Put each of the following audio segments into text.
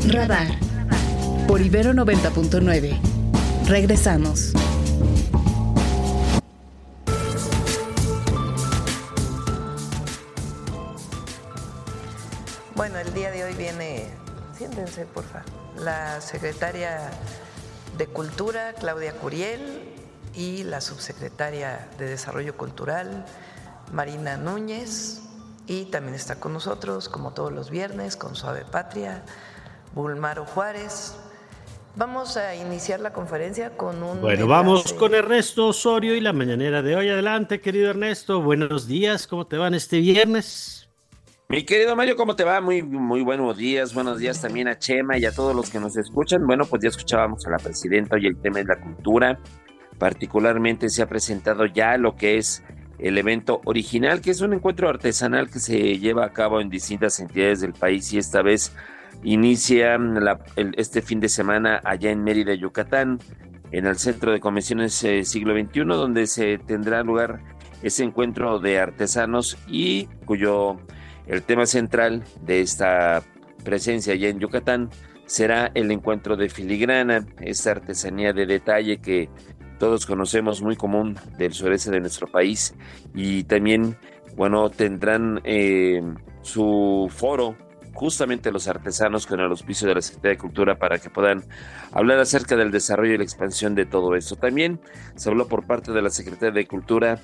Radar por Ibero 90.9. Regresamos. Bueno, el día de hoy viene, siéntense por favor, la secretaria de Cultura, Claudia Curiel, y la subsecretaria de Desarrollo Cultural, Marina Núñez, y también está con nosotros, como todos los viernes, con Suave Patria, Bulmaro Juárez. Vamos a iniciar la conferencia con un... Bueno, vamos con Ernesto Osorio y la mañanera de hoy. Adelante, querido Ernesto. Buenos días, ¿cómo te van este viernes? Mi querido Mario, ¿cómo te va? Muy buenos días también a Chema y a todos los que nos escuchan. Bueno, pues ya escuchábamos a la presidenta, hoy el tema es la cultura. Particularmente se ha presentado ya lo que es el evento original, que es un encuentro artesanal que se lleva a cabo en distintas entidades del país y esta vez inicia este fin de semana allá en Mérida, Yucatán, en el Centro de Convenciones Siglo XXI, donde se tendrá lugar ese encuentro de artesanos y cuyo el tema central de esta presencia allá en Yucatán será el encuentro de filigrana, esta artesanía de detalle que todos conocemos, muy común del sureste de nuestro país, y también, bueno, tendrán su foro justamente los artesanos con el auspicio de la Secretaría de Cultura para que puedan hablar acerca del desarrollo y la expansión de todo esto. También se habló por parte de la Secretaría de Cultura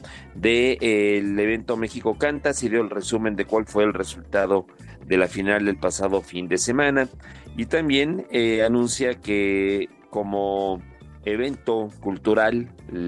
del evento México Canta, se dio el resumen de cuál fue el resultado de la final del pasado fin de semana y también anuncia que como evento cultural,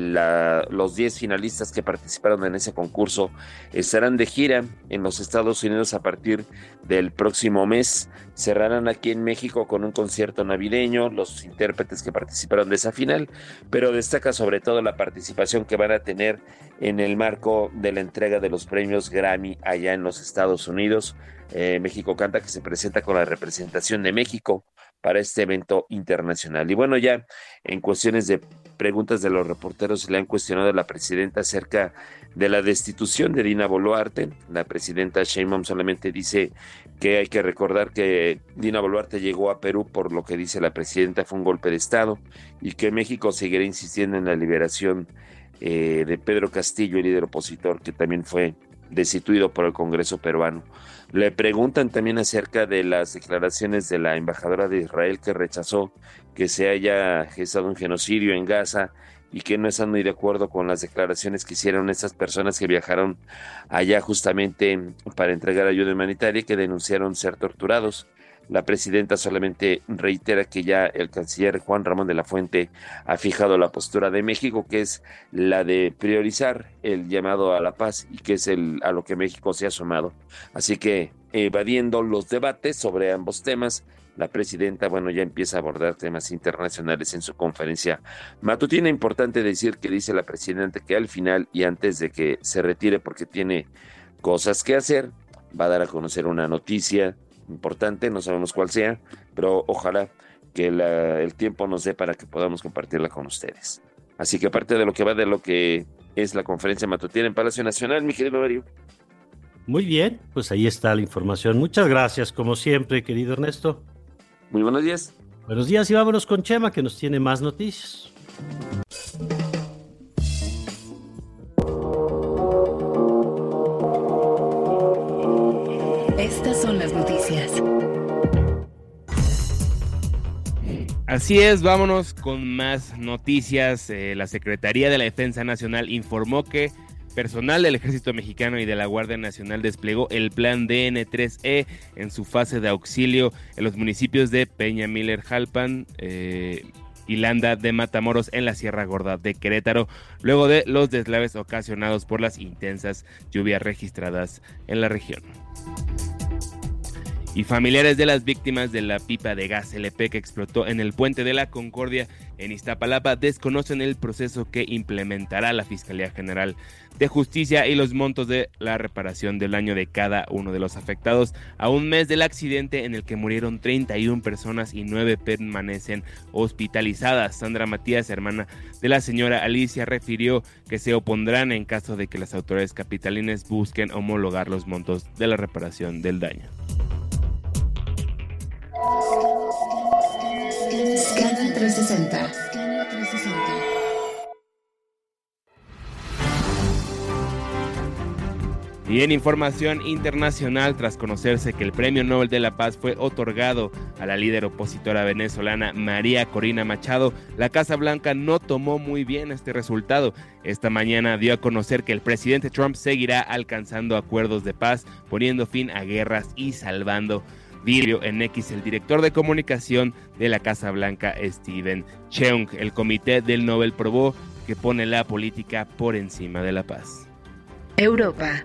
los 10 finalistas que participaron en ese concurso estarán de gira en los Estados Unidos a partir del próximo mes. Cerrarán aquí en México con un concierto navideño, los intérpretes que participaron de esa final, pero destaca sobre todo la participación que van a tener en el marco de la entrega de los premios Grammy allá en los Estados Unidos. México Canta, que se presenta con la representación de México para este evento internacional. Y bueno, ya en cuestiones de preguntas de los reporteros, le han cuestionado a la presidenta acerca de la destitución de Dina Boluarte. La presidenta Sheinbaum solamente dice que hay que recordar que Dina Boluarte llegó a Perú, por lo que dice la presidenta fue un golpe de Estado, y que México seguirá insistiendo en la liberación de Pedro Castillo, el líder opositor, que también fue destituido por el Congreso peruano. Le preguntan también acerca de las declaraciones de la embajadora de Israel, que rechazó que se haya gestado un genocidio en Gaza y que no están muy de acuerdo con las declaraciones que hicieron estas personas que viajaron allá justamente para entregar ayuda humanitaria y que denunciaron ser torturados. La presidenta solamente reitera que ya el canciller Juan Ramón de la Fuente ha fijado la postura de México, que es la de priorizar el llamado a la paz y que es a lo que México se ha sumado. Así que, evadiendo los debates sobre ambos temas, la presidenta, bueno, ya empieza a abordar temas internacionales en su conferencia matutina. Importante decir que dice la presidenta que al final y antes de que se retire, porque tiene cosas que hacer, va a dar a conocer una noticia importante, no sabemos cuál sea, pero ojalá que el tiempo nos dé para que podamos compartirla con ustedes. Así que aparte de lo que va de lo que es la conferencia matutina en Palacio Nacional, mi querido Mario. Muy bien, pues ahí está la información. Muchas gracias, como siempre, querido Ernesto. Muy buenos días. Buenos días y vámonos con Chema, que nos tiene más noticias. Estas son las noticias. Así es, vámonos con más noticias. La Secretaría de la Defensa Nacional informó que personal del Ejército Mexicano y de la Guardia Nacional desplegó el plan DN3E en su fase de auxilio en los municipios de Peña Miller, Jalpan y Landa de Matamoros en la Sierra Gorda de Querétaro, luego de los deslaves ocasionados por las intensas lluvias registradas en la región. Y familiares de las víctimas de la pipa de gas LP que explotó en el Puente de la Concordia en Iztapalapa desconocen el proceso que implementará la Fiscalía General de Justicia y los montos de la reparación del daño de cada uno de los afectados a un mes del accidente en el que murieron 31 personas y 9 permanecen hospitalizadas. Sandra Matías, hermana de la señora Alicia, refirió que se opondrán en caso de que las autoridades capitalines busquen homologar los montos de la reparación del daño. 360. Y en información internacional, tras conocerse que el Premio Nobel de la Paz fue otorgado a la líder opositora venezolana María Corina Machado, la Casa Blanca no tomó muy bien este resultado. Esta mañana dio a conocer que el presidente Trump seguirá alcanzando acuerdos de paz, poniendo fin a guerras y salvando vidas. En X, el director de comunicación de la Casa Blanca, Steven Cheung, el comité del Nobel probó que pone la política por encima de la paz. Europa.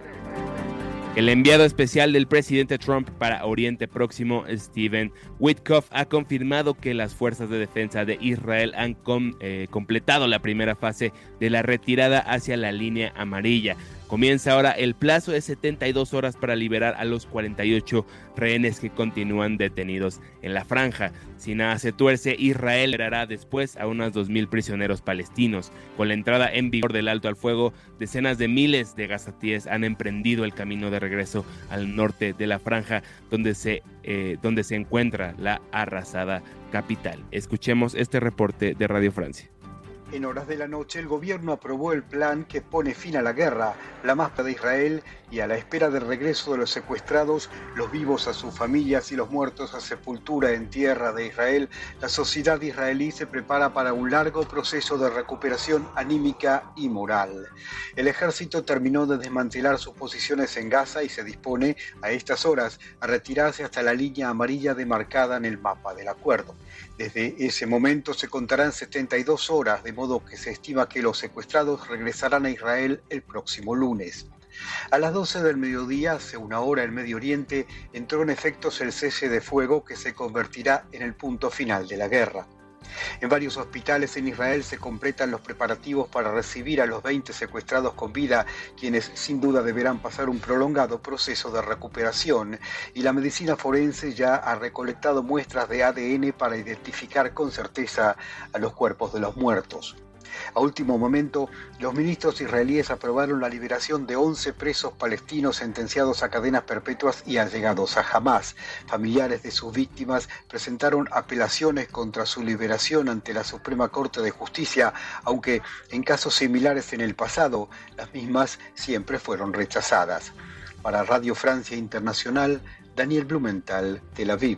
El enviado especial del presidente Trump para Oriente Próximo, Stephen Witkoff, ha confirmado que las fuerzas de defensa de Israel han completado la primera fase de la retirada hacia la línea amarilla. Comienza ahora el plazo de 72 horas para liberar a los 48 rehenes que continúan detenidos en la franja. Si nada se tuerce, Israel liberará después a unos 2,000 prisioneros palestinos. Con la entrada en vigor del alto al fuego, decenas de miles de gazatíes han emprendido el camino de regreso al norte de la franja, donde se encuentra la arrasada capital. Escuchemos este reporte de Radio Francia. En horas de la noche, el gobierno aprobó el plan que pone fin a la guerra, la máscara de Israel, y a la espera del regreso de los secuestrados, los vivos a sus familias y los muertos a sepultura en tierra de Israel, la sociedad israelí se prepara para un largo proceso de recuperación anímica y moral. El ejército terminó de desmantelar sus posiciones en Gaza y se dispone a estas horas a retirarse hasta la línea amarilla demarcada en el mapa del acuerdo. Desde ese momento se contarán 72 horas, de modo que se estima que los secuestrados regresarán a Israel el próximo lunes. A las 12 del mediodía, hace una hora en Medio Oriente, entró en efectos el cese de fuego que se convertirá en el punto final de la guerra. En varios hospitales en Israel se completan los preparativos para recibir a los 20 secuestrados con vida, quienes sin duda deberán pasar un prolongado proceso de recuperación, y la medicina forense ya ha recolectado muestras de ADN para identificar con certeza a los cuerpos de los muertos. A último momento, los ministros israelíes aprobaron la liberación de 11 presos palestinos sentenciados a cadenas perpetuas y allegados a Hamás. Familiares de sus víctimas presentaron apelaciones contra su liberación ante la Suprema Corte de Justicia, aunque en casos similares en el pasado, las mismas siempre fueron rechazadas. Para Radio Francia Internacional, Daniel Blumenthal, Tel Aviv.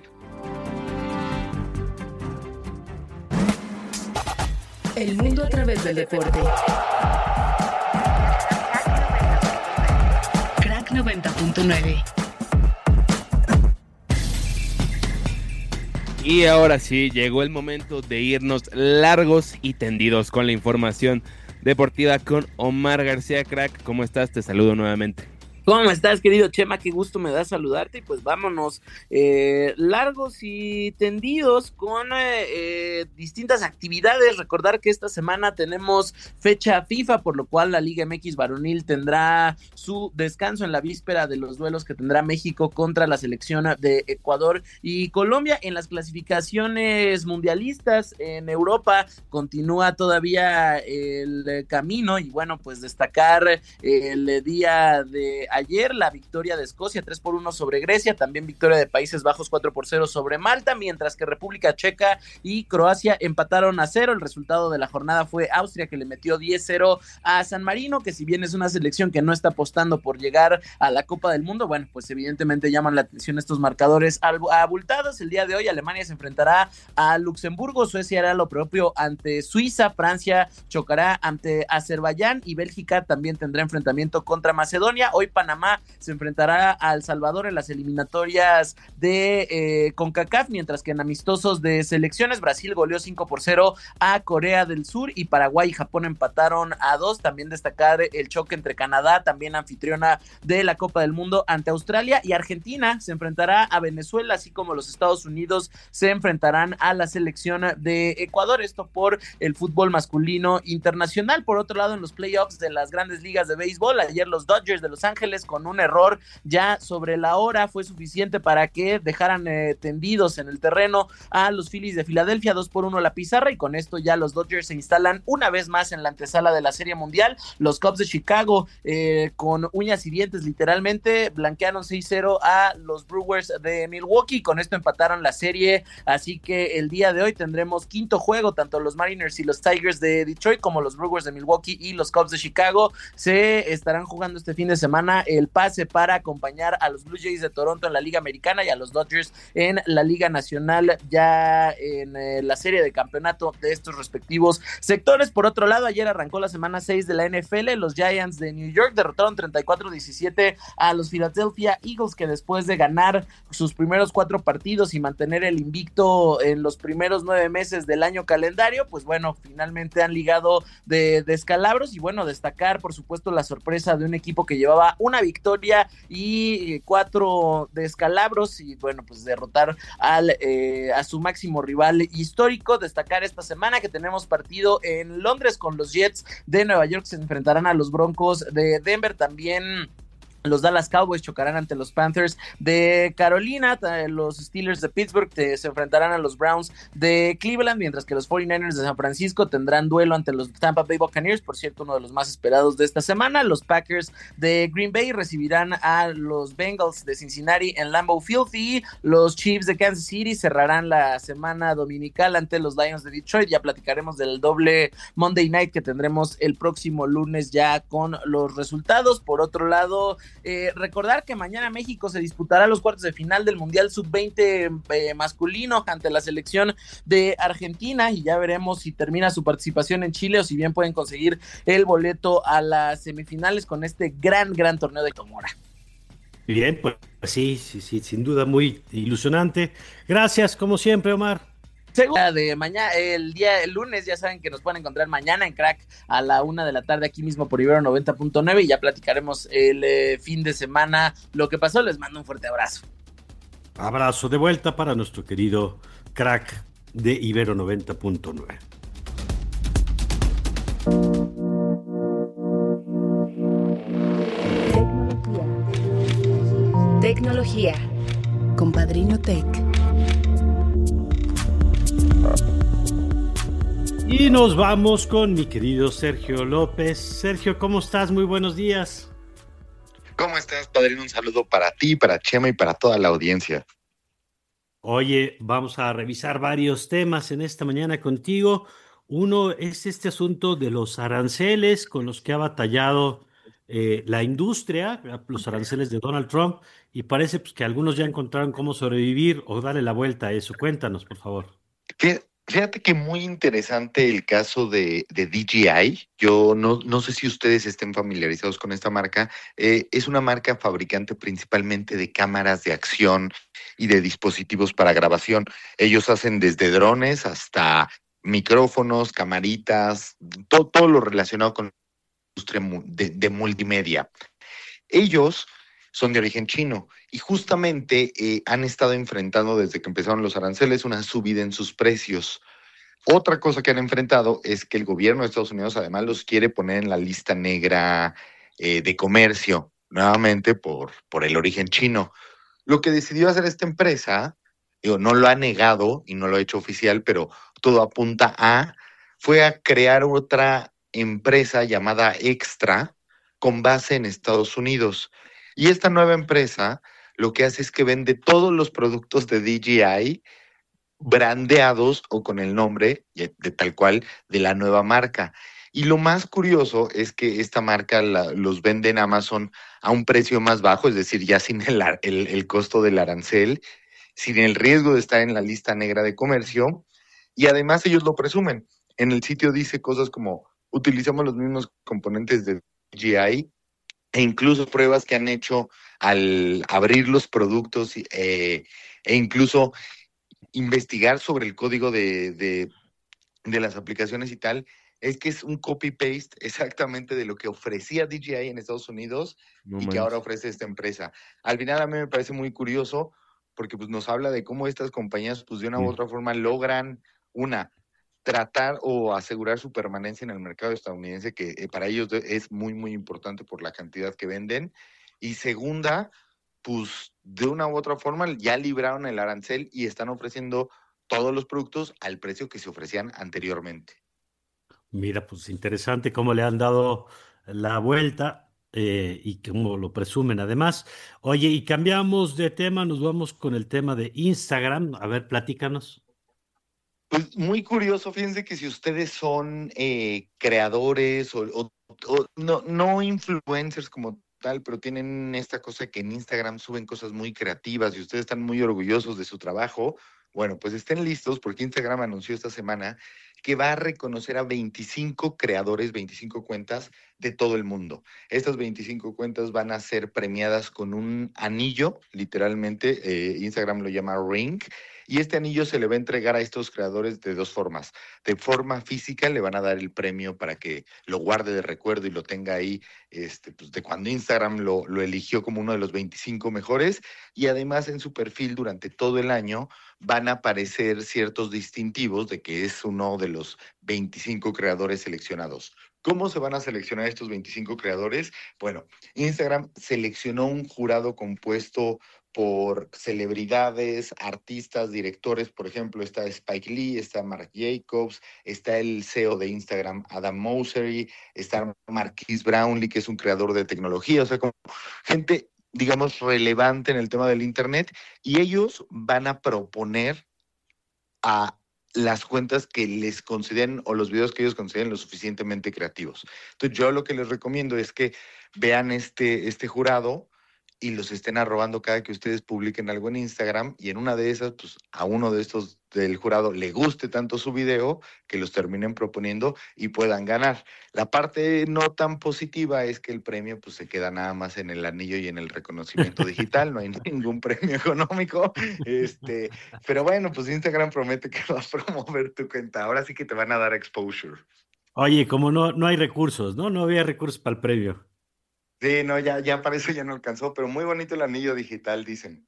El mundo a través del deporte. Crack 90.9. Y ahora sí, llegó el momento de irnos largos y tendidos con la información deportiva con Omar García. Crack, ¿cómo estás? Te saludo nuevamente. ¿Cómo estás, querido Chema? Qué gusto me da saludarte. Y pues vámonos largos y tendidos con distintas actividades. Recordar que esta semana tenemos fecha FIFA, por lo cual la Liga MX varonil tendrá su descanso en la víspera de los duelos que tendrá México contra la selección de Ecuador y Colombia. En las clasificaciones mundialistas en Europa continúa todavía el camino, y bueno, pues destacar el día de ayer la victoria de Escocia 3-1 sobre Grecia, también victoria de Países Bajos 4-0 sobre Malta, mientras que República Checa y Croacia empataron a 0. El resultado de la jornada fue Austria, que le metió 10-0 a San Marino, que si bien es una selección que no está apostando por llegar a la Copa del Mundo, bueno, pues evidentemente llaman la atención estos marcadores abultados. El día de hoy Alemania se enfrentará a Luxemburgo, Suecia hará lo propio ante Suiza, Francia chocará ante Azerbaiyán y Bélgica también tendrá enfrentamiento contra Macedonia. Hoy Panamá se enfrentará a El Salvador en las eliminatorias de CONCACAF, mientras que en amistosos de selecciones Brasil goleó 5-0 a Corea del Sur y Paraguay y Japón empataron a 2. También destacar el choque entre Canadá, también anfitriona de la Copa del Mundo, ante Australia, y Argentina se enfrentará a Venezuela, así como los Estados Unidos se enfrentarán a la selección de Ecuador. Esto por el fútbol masculino internacional. Por otro lado, en los playoffs de las grandes ligas de béisbol, ayer los Dodgers de Los Ángeles Ángeles con un error ya sobre la hora fue suficiente para que dejaran tendidos en el terreno a los Phillies de Filadelfia, 2-1 la pizarra, y con esto ya los Dodgers se instalan una vez más en la antesala de la Serie Mundial. Los Cubs de Chicago, con uñas y dientes literalmente, blanquearon 6-0 a los Brewers de Milwaukee, con esto empataron la serie, así que el día de hoy tendremos quinto juego, tanto los Mariners y los Tigers de Detroit como los Brewers de Milwaukee y los Cubs de Chicago se estarán jugando este fin de semana el pase para acompañar a los Blue Jays de Toronto en la Liga Americana y a los Dodgers en la Liga Nacional, ya en la serie de campeonato de estos respectivos sectores. Por otro lado, ayer arrancó la semana 6 de la NFL, los Giants de New York derrotaron 34-17 a los Philadelphia Eagles, que después de ganar sus primeros 4 partidos y mantener el invicto en los primeros 9 meses del año calendario, pues bueno, finalmente han ligado de descalabros. Y bueno, destacar por supuesto la sorpresa de un equipo que llevaba una victoria y 4 descalabros, y bueno, pues derrotar a su máximo rival histórico. Destacar esta semana que tenemos partido en Londres con los Jets de Nueva York, se enfrentarán a los Broncos de Denver. También los Dallas Cowboys chocarán ante los Panthers de Carolina, los Steelers de Pittsburgh se enfrentarán a los Browns de Cleveland, mientras que los 49ers de San Francisco tendrán duelo ante los Tampa Bay Buccaneers, por cierto, uno de los más esperados de esta semana. Los Packers de Green Bay recibirán a los Bengals de Cincinnati en Lambeau Field, y los Chiefs de Kansas City cerrarán la semana dominical ante los Lions de Detroit. Ya platicaremos del doble Monday Night que tendremos el próximo lunes ya con los resultados. Por otro lado, recordar que mañana México se disputará los cuartos de final del Mundial Sub-20 masculino ante la selección de Argentina, y ya veremos si termina su participación en Chile o si bien pueden conseguir el boleto a las semifinales con este gran torneo de Tomora. Bien, pues sí, sin duda muy ilusionante. Gracias, como siempre, Omar. Segunda de mañana, el lunes, ya saben que nos pueden encontrar mañana en Crack a la 1 de la tarde aquí mismo por Ibero 90.9, y ya platicaremos el fin de semana lo que pasó. Les mando un fuerte abrazo. Abrazo de vuelta para nuestro querido Crack de Ibero 90.9. Tecnología con Padrino Tech. Y nos vamos con mi querido Sergio López. Sergio, ¿cómo estás? Muy buenos días. ¿Cómo estás, Padrino? Un saludo para ti, para Chema y para toda la audiencia. Oye, vamos a revisar varios temas en esta mañana contigo. Uno es este asunto de los aranceles con los que ha batallado la industria, los aranceles de Donald Trump, y parece pues, que algunos ya encontraron cómo sobrevivir o darle la vuelta a eso. Cuéntanos, por favor. Fíjate que muy interesante el caso de DJI. Yo no sé si ustedes estén familiarizados con esta marca. Es una marca fabricante principalmente de cámaras de acción y de dispositivos para grabación. Ellos hacen desde drones hasta micrófonos, camaritas, todo lo relacionado con la industria de multimedia. Ellos son de origen chino y justamente han estado enfrentando desde que empezaron los aranceles una subida en sus precios. Otra cosa que han enfrentado es que el gobierno de Estados Unidos además los quiere poner en la lista negra de comercio, nuevamente por el origen chino. Lo que decidió hacer esta empresa, no lo ha negado y no lo ha hecho oficial, pero todo apunta fue a crear otra empresa llamada Extra con base en Estados Unidos. Y esta nueva empresa lo que hace es que vende todos los productos de DJI brandeados o con el nombre de tal cual de la nueva marca. Y lo más curioso es que esta marca los vende en Amazon a un precio más bajo, es decir, ya sin el costo del arancel, sin el riesgo de estar en la lista negra de comercio. Y además ellos lo presumen. En el sitio dice cosas como: utilizamos los mismos componentes de DJI, e incluso pruebas que han hecho al abrir los productos e incluso investigar sobre el código de las aplicaciones y tal, es que es un copy-paste exactamente de lo que ofrecía DJI en Estados Unidos que ahora ofrece esta empresa. Al final a mí me parece muy curioso porque pues, nos habla de cómo estas compañías pues, de una u otra forma logran tratar o asegurar su permanencia en el mercado estadounidense, que para ellos es muy, muy importante por la cantidad que venden. Y segunda, pues de una u otra forma ya libraron el arancel y están ofreciendo todos los productos al precio que se ofrecían anteriormente. Mira, pues interesante cómo le han dado la vuelta y cómo lo presumen además. Oye, y cambiamos de tema, nos vamos con el tema de Instagram. A ver, platícanos. Pues muy curioso, fíjense que si ustedes son creadores o no influencers como tal, pero tienen esta cosa que en Instagram suben cosas muy creativas y ustedes están muy orgullosos de su trabajo, bueno, pues estén listos porque Instagram anunció esta semana que va a reconocer a 25 creadores, 25 cuentas de todo el mundo. Estas 25 cuentas van a ser premiadas con un anillo, literalmente, Instagram lo llama Ring, y este anillo se le va a entregar a estos creadores de dos formas. De forma física le van a dar el premio para que lo guarde de recuerdo y lo tenga ahí pues de cuando Instagram lo eligió como uno de los 25 mejores, y además en su perfil durante todo el año van a aparecer ciertos distintivos de que es uno de los 25 creadores seleccionados. ¿Cómo se van a seleccionar estos 25 creadores? Bueno, Instagram seleccionó un jurado compuesto por celebridades, artistas, directores. Por ejemplo, está Spike Lee, está Marc Jacobs, está el CEO de Instagram, Adam Mosseri, está Marquise Brownlee, que es un creador de tecnología, o sea, como gente, digamos, relevante en el tema del Internet, y ellos van a proponer a las cuentas que les consideren o los videos que ellos consideren lo suficientemente creativos. Entonces, yo lo que les recomiendo es que vean este jurado y los estén arrobando cada que ustedes publiquen algo en Instagram, y en una de esas, pues a uno de estos del jurado le guste tanto su video que los terminen proponiendo y puedan ganar. La parte no tan positiva es que el premio pues se queda nada más en el anillo y en el reconocimiento digital, no hay ningún premio económico, pero bueno, pues Instagram promete que va a promover tu cuenta, ahora sí que te van a dar exposure. Oye, como no hay recursos, ¿no? No había recursos para el premio. Sí, no, ya para eso ya no alcanzó, pero muy bonito el anillo digital, dicen.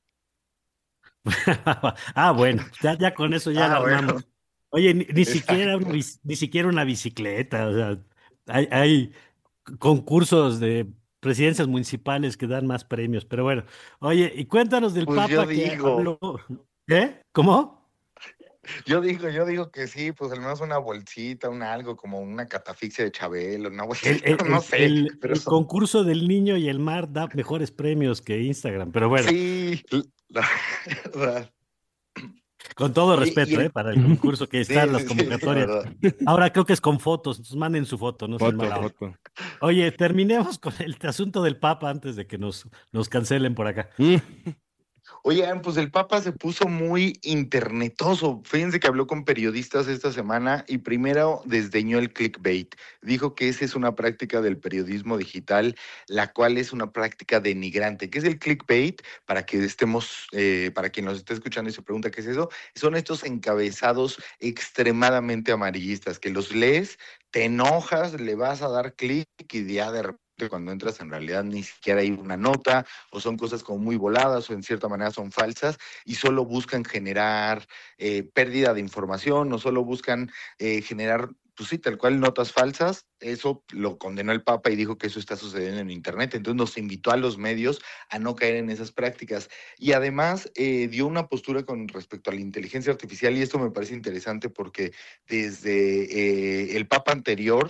Bueno, ya con eso ya la armamos. Bueno. Oye, ni siquiera ni siquiera una bicicleta, o sea, hay concursos de presidencias municipales que dan más premios, pero bueno. Oye, y cuéntanos del Pues yo Papa que digo. habló. ¿Eh? ¿Cómo? Yo digo que sí, pues al menos una bolsita, algo como una catafixia de Chabelo, una bolsita, no sé. El Pero concurso del niño y el mar da mejores premios que Instagram, pero bueno. Sí, la verdad. Con todo Oye, respeto, para el concurso que está en las sí, convocatorias. la verdad. Ahora creo que es con fotos, entonces manden su foto, no sean mala onda. Foto. Oye, terminemos con el asunto del Papa antes de que nos cancelen por acá. Oigan, pues el Papa se puso muy internetoso. Fíjense que habló con periodistas esta semana y primero desdeñó el clickbait. Dijo que esa es una práctica del periodismo digital, la cual es una práctica denigrante. ¿Qué es el clickbait? Para que para quien nos esté escuchando y se pregunta qué es eso, son estos encabezados extremadamente amarillistas que los lees, te enojas, le vas a dar clic y ya de repente cuando entras en realidad ni siquiera hay una nota, o son cosas como muy voladas o en cierta manera son falsas y solo buscan generar pérdida de información o solo buscan generar, pues sí, tal cual notas falsas. Eso lo condenó el Papa y dijo que eso está sucediendo en Internet. Entonces nos invitó a los medios a no caer en esas prácticas. Y además dio una postura con respecto a la inteligencia artificial, y esto me parece interesante porque desde el Papa anterior,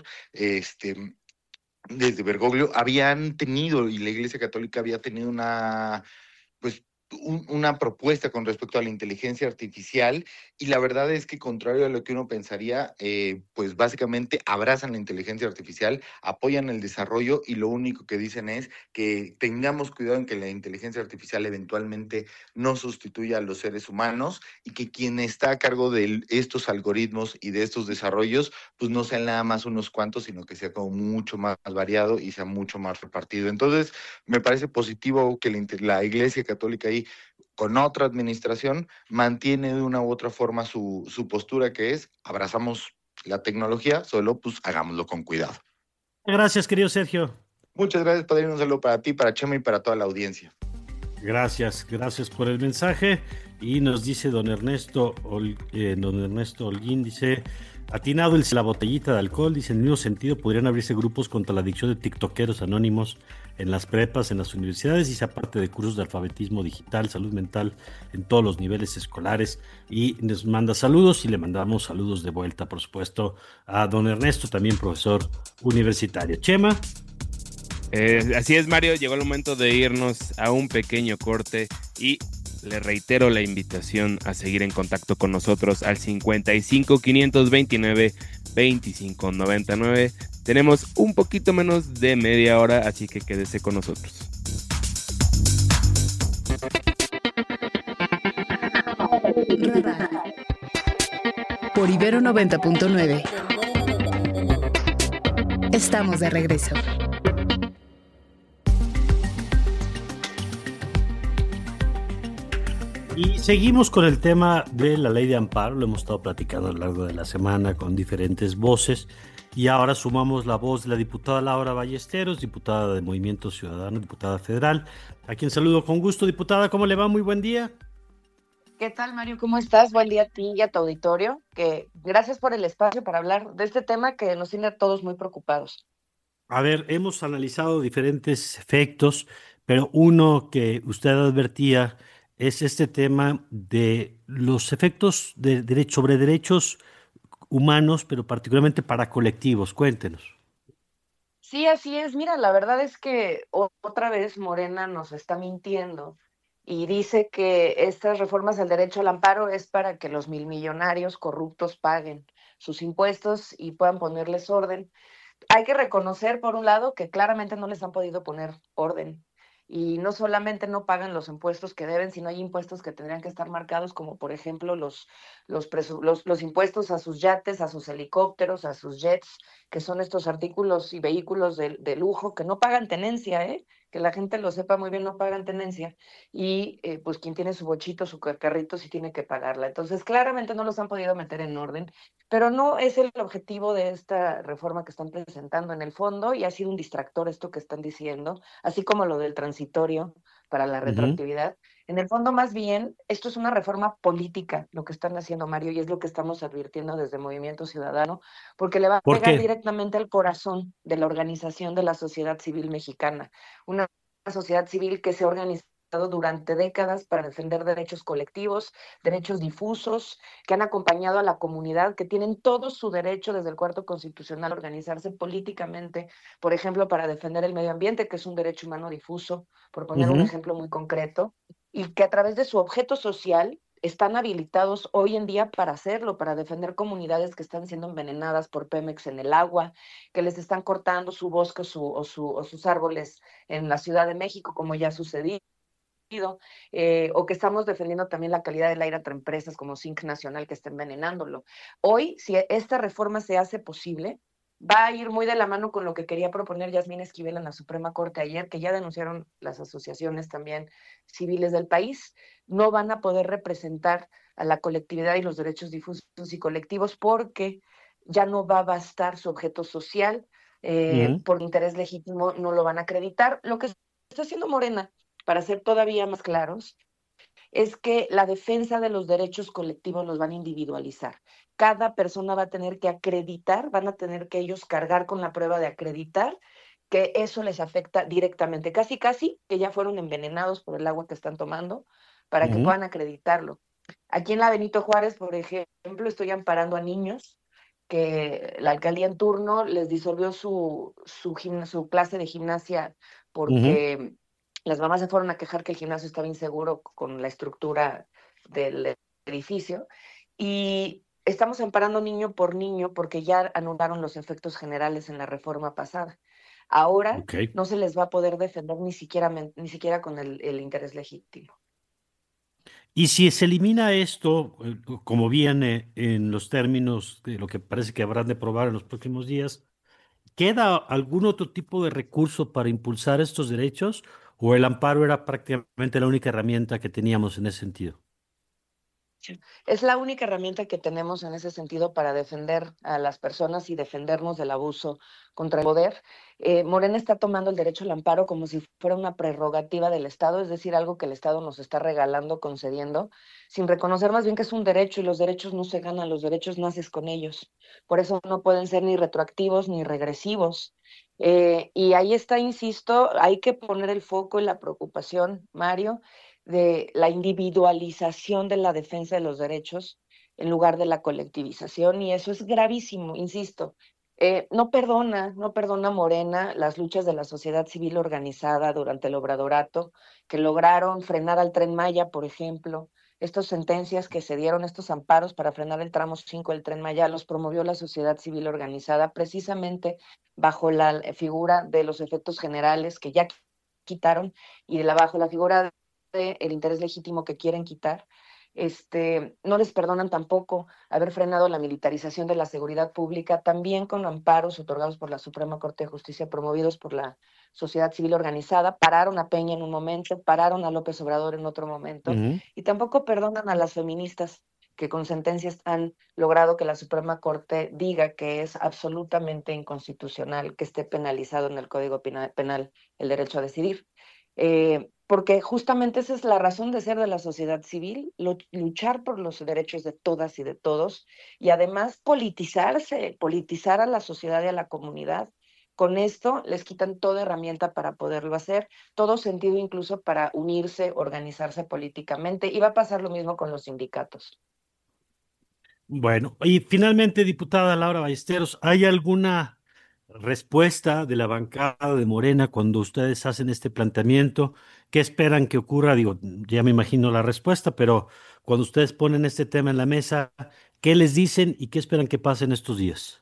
desde Bergoglio, habían tenido, y la Iglesia Católica había tenido una propuesta con respecto a la inteligencia artificial, y la verdad es que contrario a lo que uno pensaría, pues básicamente abrazan la inteligencia artificial, apoyan el desarrollo, y lo único que dicen es que tengamos cuidado en que la inteligencia artificial eventualmente no sustituya a los seres humanos, y que quien está a cargo de estos algoritmos y de estos desarrollos, pues no sean nada más unos cuantos, sino que sea como mucho más variado y sea mucho más repartido. Entonces, me parece positivo que la Iglesia Católica ahí, con otra administración, mantiene de una u otra forma su postura, que es abrazamos la tecnología, solo pues hagámoslo con cuidado. Gracias, querido Sergio. Muchas gracias, padrino. Un saludo para ti, para Chema y para toda la audiencia. Gracias por el mensaje. Y nos dice don Ernesto Holguín, dice, atinado la botellita de alcohol, dice, en el mismo sentido podrían abrirse grupos contra la adicción de tiktokeros anónimos en las prepas, en las universidades, y sea parte de cursos de alfabetismo digital, salud mental en todos los niveles escolares, y nos manda saludos y le mandamos saludos de vuelta, por supuesto, a don Ernesto, también profesor universitario. Chema. Así es, Mario, llegó el momento de irnos a un pequeño corte y le reitero la invitación a seguir en contacto con nosotros al 55 529 25 99. Tenemos un poquito menos de media hora, así que quédese con nosotros. Radar por Ibero 90.9. Estamos de regreso. Y seguimos con el tema de la ley de amparo, lo hemos estado platicando a lo largo de la semana con diferentes voces, y ahora sumamos la voz de la diputada Laura Ballesteros, diputada de Movimiento Ciudadano, diputada federal, a quien saludo con gusto. Diputada, ¿cómo le va? Muy buen día. ¿Qué tal, Mario? ¿Cómo estás? Buen día a ti y a tu auditorio. Gracias por el espacio para hablar de este tema que nos tiene a todos muy preocupados. A ver, hemos analizado diferentes efectos, pero uno que usted advertía es este tema de los efectos sobre derechos humanos, pero particularmente para colectivos. Cuéntenos. Sí, así es. Mira, la verdad es que otra vez Morena nos está mintiendo y dice que estas reformas al derecho al amparo es para que los milmillonarios corruptos paguen sus impuestos y puedan ponerles orden. Hay que reconocer, por un lado, que claramente no les han podido poner orden. Y no solamente no pagan los impuestos que deben, sino hay impuestos que tendrían que estar marcados, como por ejemplo los impuestos a sus yates, a sus helicópteros, a sus jets, que son estos artículos y vehículos de lujo que no pagan tenencia, que la gente lo sepa muy bien, no pagan tenencia. Y pues quien tiene su bochito, su carrito, sí tiene que pagarla. Entonces, claramente no los han podido meter en orden, pero no es el objetivo de esta reforma que están presentando en el fondo, y ha sido un distractor esto que están diciendo, así como lo del transitorio para la retroactividad. En el fondo, más bien, esto es una reforma política, lo que están haciendo, Mario, y es lo que estamos advirtiendo desde Movimiento Ciudadano, porque le va a ¿Por pegar qué? directamente al corazón de la organización de la sociedad civil mexicana, una sociedad civil que se ha organizado durante décadas para defender derechos colectivos, derechos difusos, que han acompañado a la comunidad, que tienen todo su derecho desde el Cuarto Constitucional a organizarse políticamente, por ejemplo, para defender el medio ambiente, que es un derecho humano difuso, por poner un ejemplo muy concreto, y que a través de su objeto social están habilitados hoy en día para hacerlo, para defender comunidades que están siendo envenenadas por Pemex en el agua, que les están cortando su bosque o sus árboles en la Ciudad de México, como ya ha sucedido. O que estamos defendiendo también la calidad del aire entre empresas como Zinc Nacional que está envenenándolo. Hoy, si esta reforma se hace posible, va a ir muy de la mano con lo que quería proponer Yasmín Esquivel en la Suprema Corte ayer, que ya denunciaron las asociaciones también civiles del país. No van a poder representar a la colectividad y los derechos difusos y colectivos porque ya no va a bastar su objeto social, por interés legítimo no lo van a acreditar. Lo que está haciendo Morena, para ser todavía más claros, es que la defensa de los derechos colectivos los van a individualizar. Cada persona va a tener que acreditar, van a tener que ellos cargar con la prueba de acreditar que eso les afecta directamente, casi que ya fueron envenenados por el agua que están tomando, para que puedan acreditarlo. Aquí en la Benito Juárez, por ejemplo, estoy amparando a niños que la alcaldía en turno les disolvió su clase de gimnasia porque las mamás se fueron a quejar que el gimnasio estaba inseguro con la estructura del edificio, y estamos amparando niño por niño porque ya anularon los efectos generales en la reforma pasada. Ahora no se les va a poder defender ni siquiera con el interés legítimo. Y si se elimina esto, como viene en los términos de lo que parece que habrán de probar en los próximos días, ¿queda algún otro tipo de recurso para impulsar estos derechos o el amparo era prácticamente la única herramienta que teníamos en ese sentido? Es la única herramienta que tenemos en ese sentido para defender a las personas y defendernos del abuso contra el poder. Morena está tomando el derecho al amparo como si fuera una prerrogativa del Estado, es decir, algo que el Estado nos está regalando, concediendo, sin reconocer más bien que es un derecho y los derechos no se ganan, los derechos naces con ellos. Por eso no pueden ser ni retroactivos ni regresivos. Y ahí está, insisto, hay que poner el foco en la preocupación, Mario, de la individualización de la defensa de los derechos en lugar de la colectivización, y eso es gravísimo, insisto. No perdona Morena las luchas de la sociedad civil organizada durante el obradorato, que lograron frenar al Tren Maya, por ejemplo. Estas sentencias que se dieron, estos amparos para frenar el tramo 5 del Tren Maya, los promovió la sociedad civil organizada precisamente bajo la figura de los efectos generales que ya quitaron y bajo la figura el interés legítimo que quieren quitar. No les perdonan tampoco haber frenado la militarización de la seguridad pública, también con amparos otorgados por la Suprema Corte de Justicia, promovidos por la sociedad civil organizada. Pararon a Peña en un momento, pararon a López Obrador en otro momento, y tampoco perdonan a las feministas que con sentencias han logrado que la Suprema Corte diga que es absolutamente inconstitucional que esté penalizado en el Código Penal el derecho a decidir. Porque justamente esa es la razón de ser de la sociedad civil, luchar por los derechos de todas y de todos, y además politizar a la sociedad y a la comunidad. Con esto les quitan toda herramienta para poderlo hacer, todo sentido incluso para unirse, organizarse políticamente, y va a pasar lo mismo con los sindicatos. Bueno, y finalmente, diputada Laura Ballesteros, ¿hay alguna respuesta de la bancada de Morena cuando ustedes hacen este planteamiento? ¿Qué esperan que ocurra? Digo, ya me imagino la respuesta, pero cuando ustedes ponen este tema en la mesa, ¿qué les dicen y qué esperan que pase en estos días?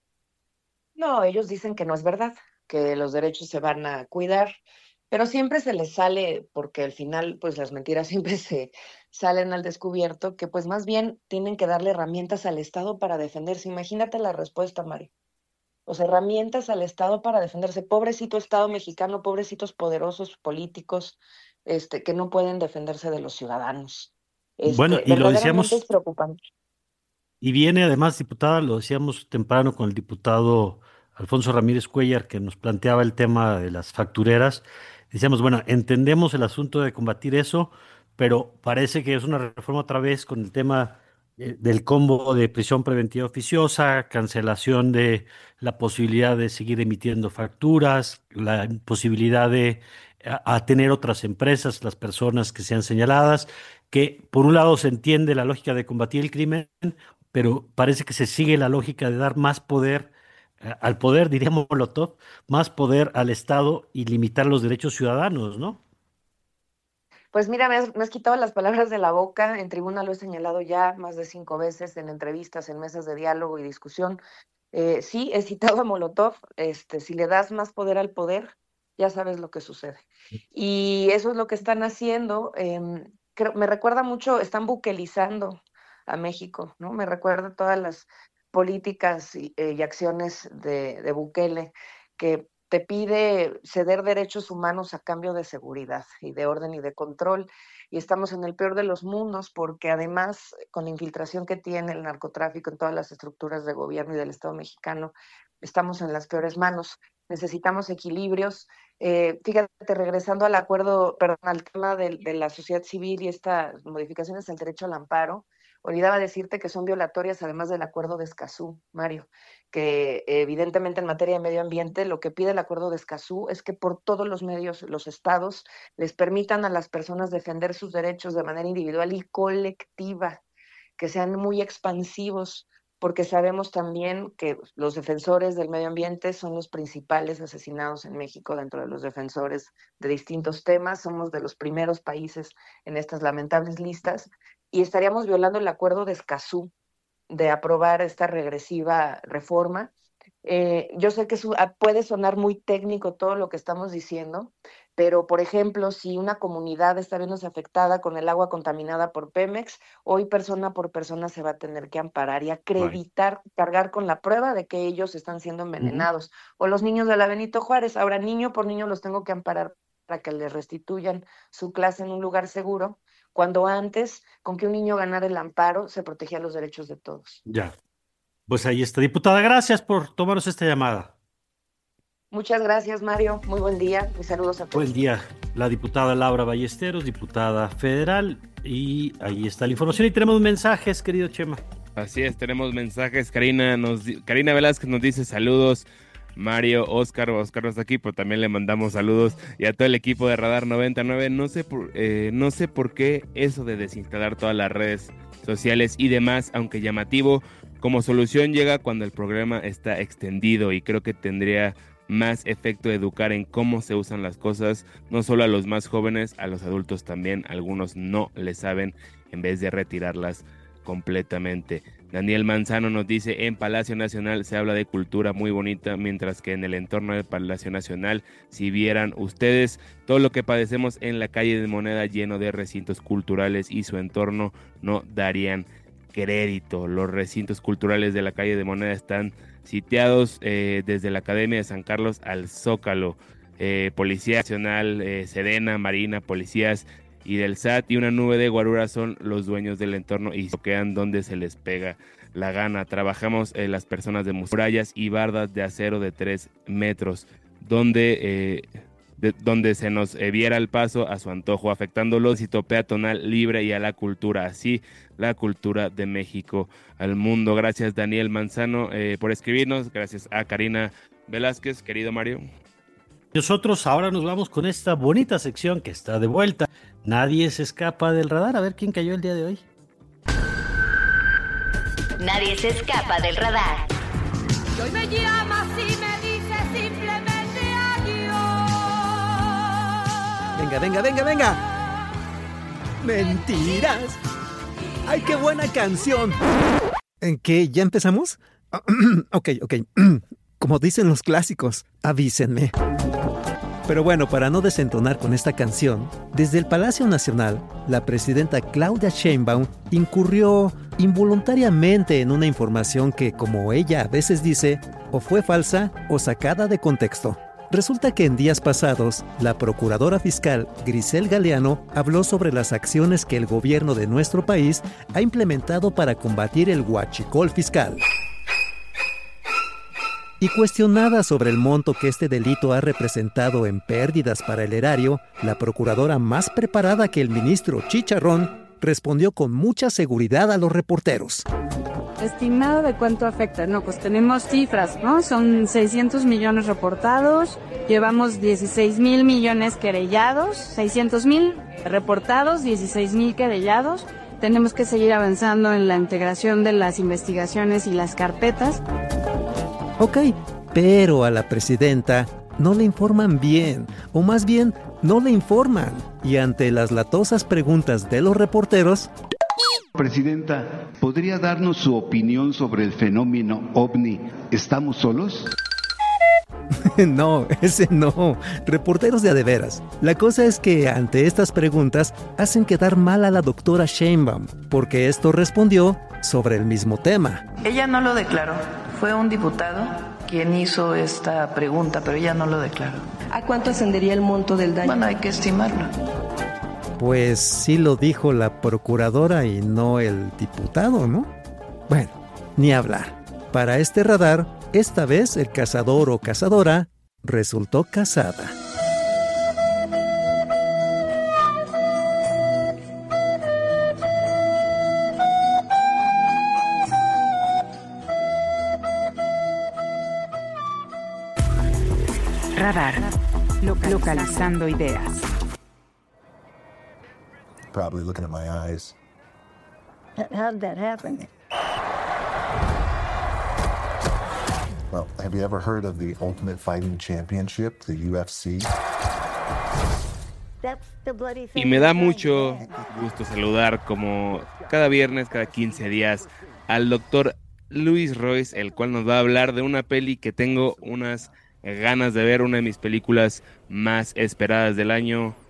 No, ellos dicen que no es verdad, que los derechos se van a cuidar, pero siempre se les sale, porque al final, pues las mentiras siempre se salen al descubierto, que pues más bien tienen que darle herramientas al Estado para defenderse. Imagínate la respuesta, Mario. O sea, herramientas al Estado para defenderse. Pobrecito Estado mexicano, pobrecitos poderosos políticos, que no pueden defenderse de los ciudadanos. Bueno, y lo Verdaderamente es decíamos. preocupante. Y viene además, diputada, lo decíamos temprano con el diputado Alfonso Ramírez Cuellar, que nos planteaba el tema de las factureras. Decíamos, bueno, entendemos el asunto de combatir eso, pero parece que es una reforma otra vez con el tema del combo de prisión preventiva oficiosa, cancelación de la posibilidad de seguir emitiendo facturas, la posibilidad de a tener otras empresas, las personas que sean señaladas, que por un lado se entiende la lógica de combatir el crimen, pero parece que se sigue la lógica de dar más poder al poder, diría Molotov, más poder al Estado y limitar los derechos ciudadanos, ¿no? Pues mira, me has quitado las palabras de la boca. En tribuna lo he señalado ya más de 5 veces, en entrevistas, en mesas de diálogo y discusión. Sí, he citado a Molotov. Si le das más poder al poder, ya sabes lo que sucede. Y eso es lo que están haciendo. Me recuerda mucho, están buquelizando a México, ¿no? Me recuerda todas las políticas y acciones de Bukele, que te pide ceder derechos humanos a cambio de seguridad y de orden y de control. Y estamos en el peor de los mundos porque además, con la infiltración que tiene el narcotráfico en todas las estructuras de gobierno y del Estado mexicano, estamos en las peores manos. Necesitamos equilibrios. Fíjate, regresando al acuerdo, perdón, al tema de la sociedad civil y estas modificaciones al derecho al amparo, olvidaba decirte que son violatorias además del acuerdo de Escazú, Mario, que evidentemente en materia de medio ambiente lo que pide el acuerdo de Escazú es que por todos los medios los estados les permitan a las personas defender sus derechos de manera individual y colectiva, que sean muy expansivos, porque sabemos también que los defensores del medio ambiente son los principales asesinados en México dentro de los defensores de distintos temas. Somos de los primeros países en estas lamentables listas y estaríamos violando el acuerdo de Escazú de aprobar esta regresiva reforma. Yo sé que puede sonar muy técnico todo lo que estamos diciendo, pero por ejemplo, si una comunidad está viéndose afectada con el agua contaminada por Pemex, hoy persona por persona se va a tener que amparar y acreditar, cargar con la prueba de que ellos están siendo envenenados. O los niños de la Benito Juárez, ahora niño por niño los tengo que amparar para que les restituyan su clase en un lugar seguro, cuando antes, con que un niño ganara el amparo, se protegían los derechos de todos. Ya. Pues ahí está, diputada. Gracias por tomarnos esta llamada. Muchas gracias, Mario. Muy buen día y saludos a todos. Buen día. La diputada Laura Ballesteros, diputada federal. Y ahí está la información. Y tenemos mensajes, querido Chema. Así es, tenemos mensajes. Karina Velázquez nos dice saludos. Mario, Oscar no está aquí, pero también le mandamos saludos. Y a todo el equipo de Radar 99. No sé por qué eso de desinstalar todas las redes sociales y demás, aunque llamativo, como solución llega cuando el programa está extendido, y creo que tendría más efecto educar en cómo se usan las cosas, no solo a los más jóvenes, a los adultos también. Algunos no le saben, en vez de retirarlas completamente. Daniel Manzano nos dice: en Palacio Nacional se habla de cultura muy bonita, mientras que en el entorno del Palacio Nacional, si vieran ustedes todo lo que padecemos en la calle de Moneda, lleno de recintos culturales y su entorno, no darían crédito. Los recintos culturales de la calle de Moneda están sitiados desde la Academia de San Carlos al Zócalo. Policía Nacional, Sedena, Marina, policías y del SAT y una nube de guaruras son los dueños del entorno y bloquean donde se les pega la gana. Trabajamos las personas de murallas y bardas de acero de 3 metros, donde se nos viera el paso a su antojo, afectando el tránsito peatonal libre y a la cultura, así la cultura de México al mundo. Gracias, Daniel Manzano, por escribirnos. Gracias a Karina Velázquez, querido Mario. Nosotros ahora nos vamos con esta bonita sección que está de vuelta. Nadie se escapa del radar. A ver quién cayó el día de hoy. Nadie se escapa del radar. Y hoy me llamas y me dices simplemente adiós. Venga. Mentiras. ¡Ay, qué buena canción! ¿En qué? ¿Ya empezamos? Ok. Como dicen los clásicos, avísenme. Pero bueno, para no desentonar con esta canción, desde el Palacio Nacional, la presidenta Claudia Sheinbaum incurrió involuntariamente en una información que, como ella a veces dice, o fue falsa o sacada de contexto. Resulta que en días pasados, la procuradora fiscal Grisel Galeano habló sobre las acciones que el gobierno de nuestro país ha implementado para combatir el huachicol fiscal. Y cuestionada sobre el monto que este delito ha representado en pérdidas para el erario, la procuradora, más preparada que el ministro Chicharrón, respondió con mucha seguridad a los reporteros. ¿Estimado de cuánto afecta? No, pues tenemos cifras, ¿no? Son 600 millones reportados, llevamos 16,000 millones querellados, 600,000 reportados, 16,000 querellados. Tenemos que seguir avanzando en la integración de las investigaciones y las carpetas. Ok, pero a la presidenta no le informan bien, o más bien, no le informan. Y ante las latosas preguntas de los reporteros... Presidenta, ¿podría darnos su opinión sobre el fenómeno OVNI? ¿Estamos solos? No, ese no. Reporteros de a de veras. La cosa es que ante estas preguntas hacen quedar mal a la doctora Sheinbaum, porque esto respondió sobre el mismo tema. Ella no lo declaró. Fue un diputado quien hizo esta pregunta, pero ella no lo declaró. ¿A cuánto ascendería el monto del daño? Bueno, hay que estimarlo. Pues sí lo dijo la procuradora y no el diputado, ¿no? Bueno, ni hablar. Para este radar, esta vez el cazador o cazadora resultó casada. Radar. Localizando ideas. Probably looking at my eyes. How did that happen? Well, have you ever heard of the Ultimate Fighting Championship, the UFC? Y me da mucho gusto saludar, como cada viernes, cada 15 días, al doctor Luis Royce, el cual nos va a hablar de una peli que tengo unas ganas de ver, una de mis películas más esperadas del año,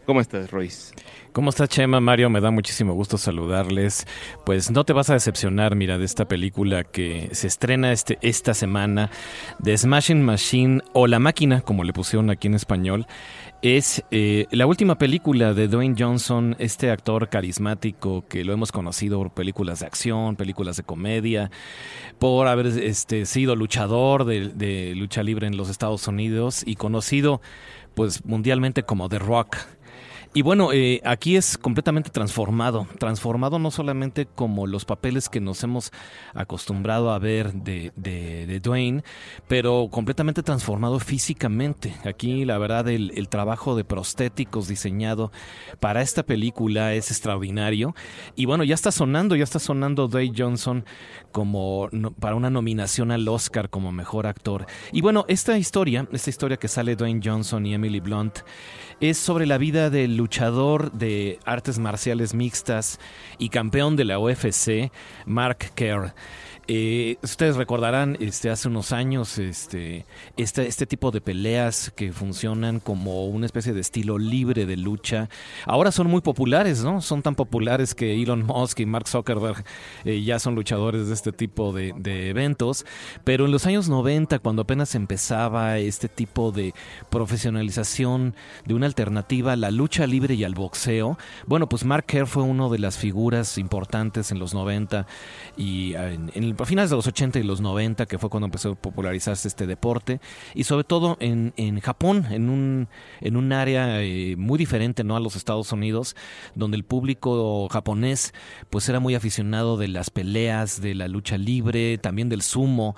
¿Cómo estás, Royce? ¿Cómo está, Chema? Mario, me da muchísimo gusto saludarles. Pues no te vas a decepcionar, mira, de esta película que se estrena esta semana, de Smashing Machine, o La Máquina, como le pusieron aquí en español. Es la última película de Dwayne Johnson, este actor carismático que lo hemos conocido por películas de acción, películas de comedia, por haber sido luchador de lucha libre en los Estados Unidos y conocido pues mundialmente como The Rock. Y bueno, aquí es completamente transformado no solamente como los papeles que nos hemos acostumbrado a ver de Dwayne, pero completamente transformado físicamente. Aquí la verdad el trabajo de prostéticos diseñado para esta película es extraordinario. Y bueno, ya está sonando Dwayne Johnson como para una nominación al Oscar como mejor actor. Y bueno, esta historia que sale Dwayne Johnson y Emily Blunt es sobre la vida del luchador de artes marciales mixtas y campeón de la UFC, Mark Kerr. Ustedes recordarán hace unos años este tipo de peleas que funcionan como una especie de estilo libre de lucha. Ahora son muy populares, ¿no? Son tan populares que Elon Musk y Mark Zuckerberg ya son luchadores de este tipo de eventos. Pero en los años 90, cuando apenas empezaba este tipo de profesionalización de una alternativa a la lucha libre y al boxeo, bueno, pues Mark Kerr fue una de las figuras importantes en los 90 y a finales de los 80 y los 90, que fue cuando empezó a popularizarse este deporte, y sobre todo en Japón, en un área muy diferente, ¿no?, a los Estados Unidos, donde el público japonés pues era muy aficionado de las peleas, de la lucha libre, también del sumo,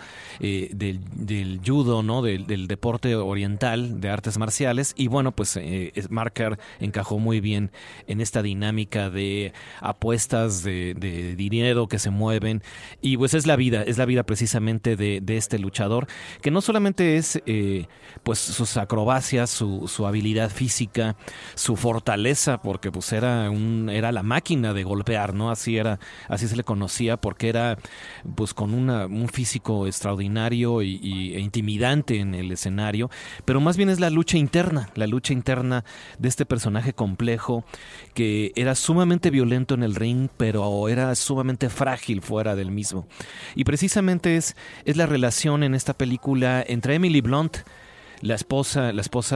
del judo, ¿no?, del deporte oriental de artes marciales. Y bueno, pues Mark Kerr encajó muy bien en esta dinámica de apuestas, de dinero que se mueven, y pues es la vida precisamente de este luchador, que no solamente es pues sus acrobacias, su habilidad física, su fortaleza, porque pues era la máquina de golpear, ¿no? Así se le conocía, porque era pues con un físico extraordinario e intimidante en el escenario, pero más bien es la lucha interna de este personaje complejo que era sumamente violento en el ring, pero era sumamente frágil fuera del mismo. Y precisamente es la relación en esta película entre Emily Blunt, la esposa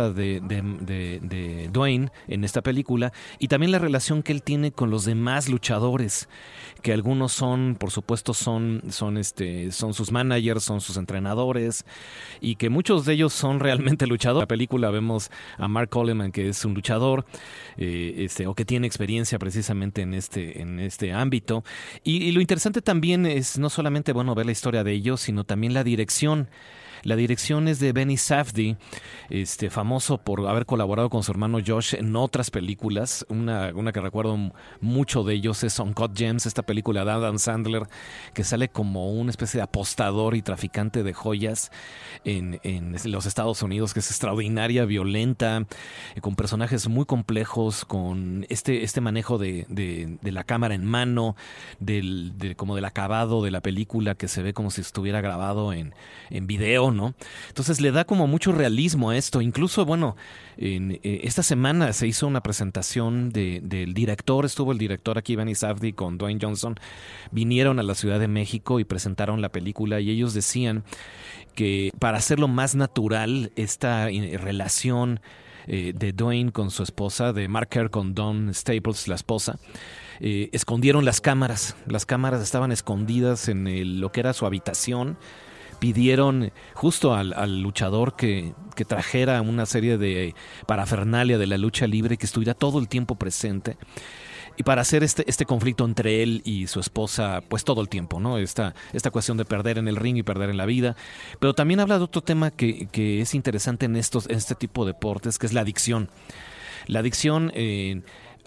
de Dwayne en esta película, y también la relación que él tiene con los demás luchadores, que algunos son, por supuesto, son sus managers, son sus entrenadores, y que muchos de ellos son realmente luchadores. En la película vemos a Mark Coleman, que es un luchador, o que tiene experiencia precisamente en este ámbito. Y lo interesante también es no solamente, bueno, ver la historia de ellos, sino también la dirección. La dirección es de Benny Safdie, famoso por haber colaborado con su hermano Josh en otras películas. Una que recuerdo mucho de ellos es Uncut Gems, esta película de Adam Sandler, que sale como una especie de apostador y traficante de joyas en los Estados Unidos, que es extraordinaria, violenta, con personajes muy complejos, con este manejo de la cámara en mano, como del acabado de la película, que se ve como si estuviera grabado en video, ¿no? Entonces le da como mucho realismo a esto. Incluso, bueno, esta semana se hizo una presentación del director. Estuvo el director aquí, Benny Safdie, con Dwayne Johnson. Vinieron a la Ciudad de México y presentaron la película, y ellos decían que para hacerlo más natural, esta relación de Dwayne con su esposa, de Mark Kerr con Dawn Staples, la esposa, escondieron las cámaras. Las cámaras estaban escondidas en lo que era su habitación. Pidieron justo al luchador que trajera una serie de parafernalia de la lucha libre, que estuviera todo el tiempo presente, y para hacer este conflicto entre él y su esposa, pues todo el tiempo, ¿no? Esta cuestión de perder en el ring y perder en la vida. Pero también habla de otro tema que es interesante en este tipo de deportes, que es la adicción. La adicción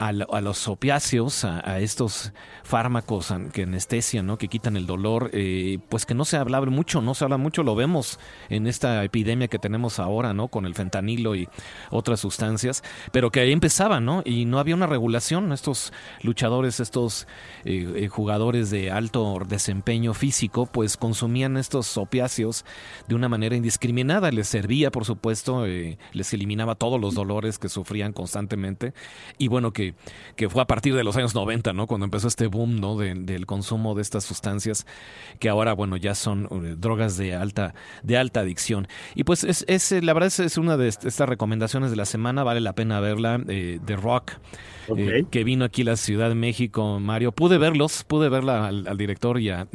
a los opiáceos, a estos fármacos que anestesian, ¿no? Que quitan el dolor, pues que no se habla mucho, lo vemos en esta epidemia que tenemos ahora, ¿no? Con el fentanilo y otras sustancias, pero que ahí empezaba, ¿no? Y no había una regulación. Estos luchadores, estos jugadores de alto desempeño físico, pues consumían estos opiáceos de una manera indiscriminada. Les servía, por supuesto, les eliminaba todos los dolores que sufrían constantemente. Y bueno, que fue a partir de los años 90, ¿no? Cuando empezó este boom, ¿no? Del consumo de estas sustancias que ahora, bueno, ya son drogas de alta adicción. Y pues la verdad es una de estas recomendaciones de la semana, vale la pena verla, The Rock, que vino aquí a la Ciudad de México, Mario. Pude verla al director y a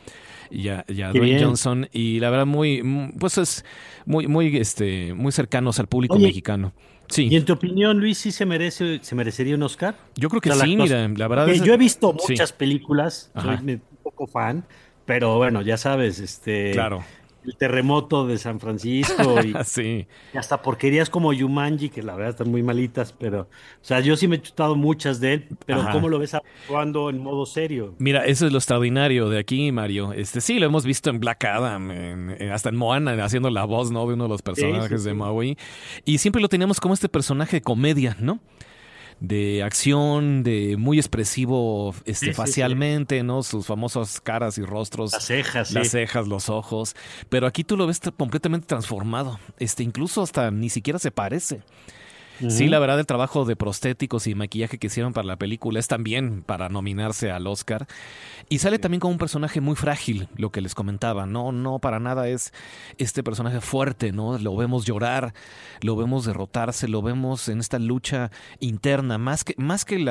Dwayne Johnson, y la verdad es muy cercanos al público mexicano. Sí. ¿Y en tu opinión, Luis, sí se merecería un Oscar? Yo creo que sí, mira, la verdad yo he visto muchas películas, soy un poco fan, pero bueno, ya sabes, claro, el terremoto de San Francisco y, sí, y hasta porquerías como Jumanji, que la verdad están muy malitas, pero, o sea, yo sí me he chutado muchas de él, pero ¿cómo lo ves actuando en modo serio? Mira, eso es lo extraordinario de aquí, Mario. Sí, lo hemos visto en Black Adam, hasta en Moana, haciendo la voz, ¿no? De uno de los personajes de Maui. Y siempre lo teníamos como este personaje de comedia, ¿no? De acción, de muy expresivo facialmente, ¿no? Sus famosas caras y rostros. Las cejas, los ojos. Pero aquí tú lo ves completamente transformado. Incluso hasta ni siquiera se parece. Sí, la verdad, el trabajo de prostéticos y maquillaje que hicieron para la película es también para nominarse al Oscar. Y sale también como un personaje muy frágil, lo que les comentaba. No para nada es este personaje fuerte, ¿no? Lo vemos llorar, lo vemos derrotarse, lo vemos en esta lucha interna, más que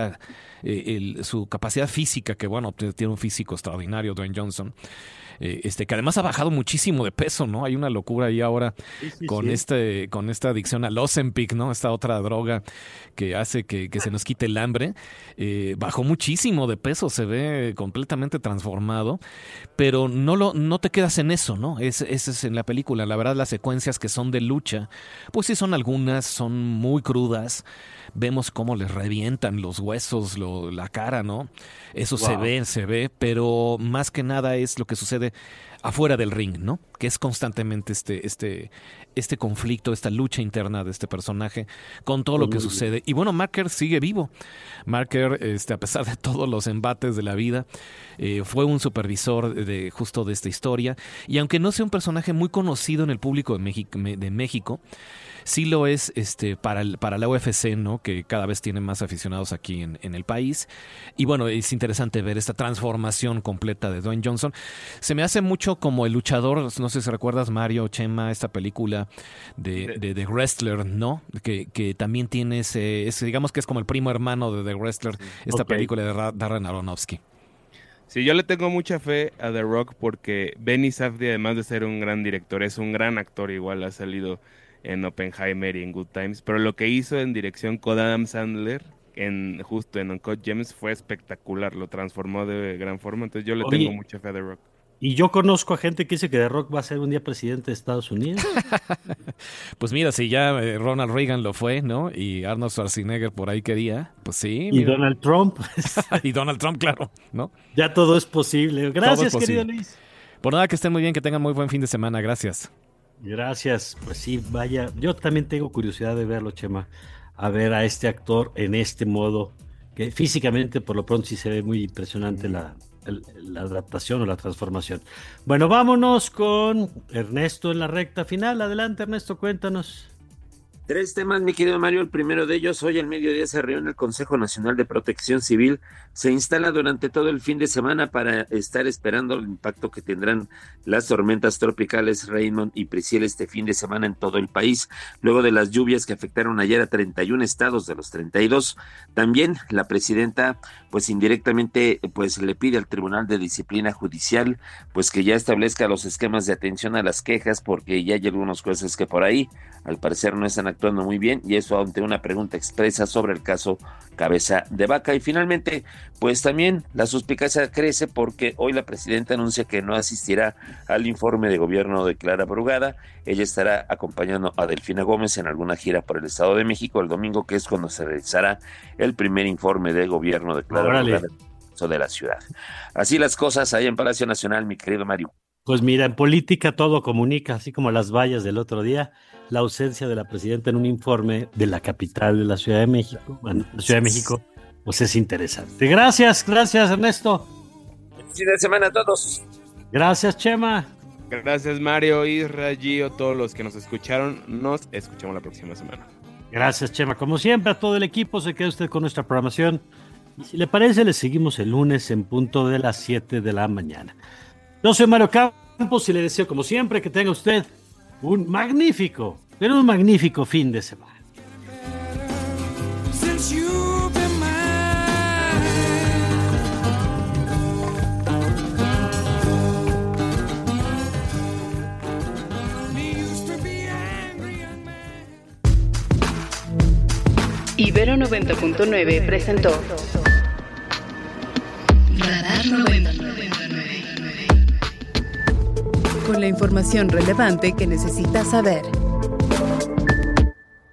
su capacidad física, que bueno, tiene un físico extraordinario, Dwayne Johnson. Que además ha bajado muchísimo de peso, ¿no? Hay una locura ahí ahora con esta adicción al Ozempic, ¿no? Esta otra droga que hace que se nos quite el hambre. Bajó muchísimo de peso, se ve completamente transformado, pero no te quedas en eso, ¿no? Ese es en la película. La verdad, las secuencias que son de lucha, pues sí son algunas, son muy crudas. Vemos cómo les revientan los huesos, la cara, ¿no? Eso se ve, pero más que nada es lo que sucede afuera del ring, ¿no? Que es constantemente este conflicto, esta lucha interna de este personaje con todo lo que sucede. Y bueno, Marker sigue vivo. Marker, a pesar de todos los embates de la vida, fue un supervisor de esta historia. Y aunque no sea un personaje muy conocido en el público de México, sí lo es para la UFC, ¿no? Que cada vez tiene más aficionados aquí en el país. Y bueno, es interesante ver esta transformación completa de Dwayne Johnson. Se me hace mucho como el luchador, no sé si recuerdas, Mario, Chema, esta película de The Wrestler, ¿no? Que también tiene ese, digamos que es como el primo hermano de The Wrestler, esta película de Darren Aronofsky. Sí, yo le tengo mucha fe a The Rock porque Benny Safdie, además de ser un gran director, es un gran actor, igual ha salido en Oppenheimer y en Good Times, pero lo que hizo en dirección con Adam Sandler justo en Uncut Gems fue espectacular, lo transformó de gran forma, entonces yo le tengo mucha fe a The Rock. Y yo conozco a gente que dice que The Rock va a ser un día presidente de Estados Unidos. Pues mira, si ya Ronald Reagan lo fue, ¿no? Y Arnold Schwarzenegger por ahí quería, pues sí. Y Donald Trump. Y Donald Trump, claro, ¿no? Ya todo es posible. Gracias, querido Luis. Por nada, que estén muy bien, que tengan muy buen fin de semana. Gracias. Gracias. Pues sí, vaya. Yo también tengo curiosidad de verlo, Chema. A ver a este actor en este modo, que físicamente por lo pronto sí se ve muy impresionante la adaptación o la transformación. Bueno, vámonos con Ernesto en la recta final. Adelante, Ernesto, cuéntanos. 3 temas, mi querido Mario. El primero de ellos, hoy al mediodía se reúne el Consejo Nacional de Protección Civil. Se instala durante todo el fin de semana para estar esperando el impacto que tendrán las tormentas tropicales Raymond y Priscilla este fin de semana en todo el país, luego de las lluvias que afectaron ayer a 31 estados de los 32. También la presidenta, pues indirectamente, pues le pide al Tribunal de Disciplina Judicial, pues que ya establezca los esquemas de atención a las quejas, porque ya hay algunos jueces que por ahí, al parecer, no están actuando muy bien, y eso ante una pregunta expresa sobre el caso Cabeza de Vaca. Y finalmente, pues también la suspicacia crece porque hoy la presidenta anuncia que no asistirá al informe de gobierno de Clara Brugada. Ella estará acompañando a Delfina Gómez en alguna gira por el Estado de México el domingo, que es cuando se realizará el primer informe de gobierno de Clara Brugada de la ciudad. Así las cosas ahí en Palacio Nacional, mi querido Mario. Pues mira, en política todo comunica, así como las vallas del otro día, la ausencia de la presidenta en un informe de la capital de la Ciudad de México. Bueno, la Ciudad de México, pues es interesante. Gracias Ernesto. Fin de semana a todos. Gracias, Chema. Gracias, Mario, Isra, Gio, todos los que nos escucharon. Nos escuchamos la próxima semana. Gracias, Chema. Como siempre, a todo el equipo, se queda usted con nuestra programación. Y si le parece, le seguimos el lunes en punto de las 7 de la mañana. Yo soy Mario Campos y le deseo, como siempre, que tenga usted un magnífico fin de semana. Ibero 90.9 presentó Radar 99. Con la información relevante que necesitas saber.